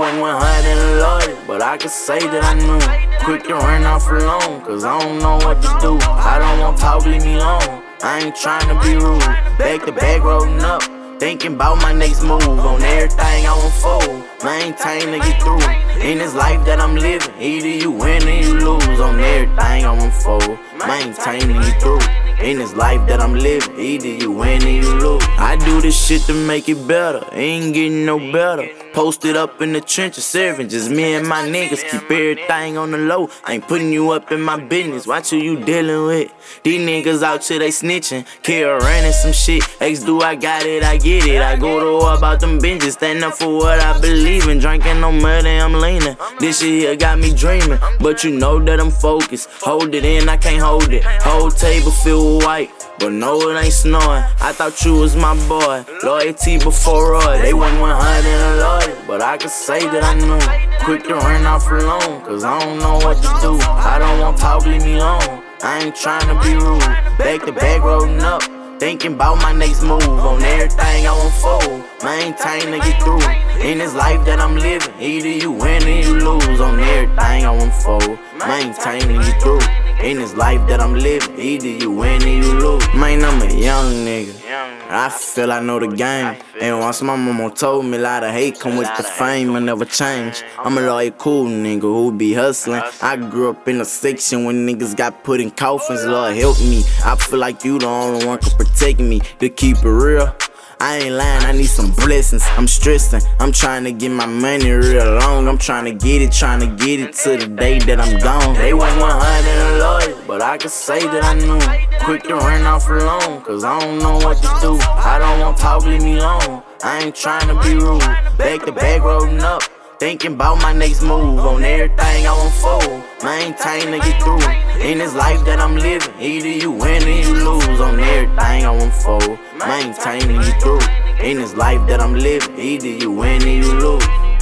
wasn't 100 loaded, but I could say that I knew. Quick to run off alone, cause I don't know what to do. I don't want talk, leave me alone. I ain't tryna be rude. Back to back, rolling up, thinking about my next move. On everything I want fold, maintain to get through. In this life that I'm living, either you win or you lose. On everything I want fold, maintain to get through. In this life that I'm living, either you win or you lose. I do this shit to make it better, ain't getting no better. Posted up in the trenches, serving just me and my niggas. Keep everything on the low, ain't putting you up in my business. Watch who you dealing with. These niggas out here, they snitching. Care running some shit. X do I got it, I get it. I go to war about them binges, stand up for what I believe in. Drinking no money, I'm leaning. This shit here got me dreaming, but you know that I'm focused. Hold it in, I can't hold it. Whole table filled with white, but no, it ain't snoring. I thought you was my boy, loyalty before Roy. They wasn't 100 loaded, but I could say that I knew. Quick to run off alone, cause I don't know what to do. I don't want talk, leave me alone. I ain't tryna be rude. Back to back, rolling up, thinking about my next move. On everything I want fold, maintain to get through. In this life that I'm living, either you win or you lose. On everything I want fold, maintain to get through. In this life that I'm living, either you win or you lose. Man, I'm a young nigga, I feel I know the game. And once my mama told me a lot of hate come with the fame, I never change. I'm a loyal cool nigga who be hustling. I grew up in a section when niggas got put in coffins. Lord help me, I feel like you the only one can protect me. To keep it real, I ain't lying, I need some blessings. I'm stressing, I'm trying to get my money real long. I'm trying to get it to the day that I'm gone. They wasn't 100 loaded, but I could say that I knew. Quick to run off alone, cause I don't know what to do. I don't want talk, leave me alone. I ain't tryna be rude. Back to back, rolling up, thinking about my next move. On everything I want fold, maintain to get through. In this life that I'm living, either you win or you lose. On everything I want fold, maintain to get through. In this life that I'm living, either you win or you lose.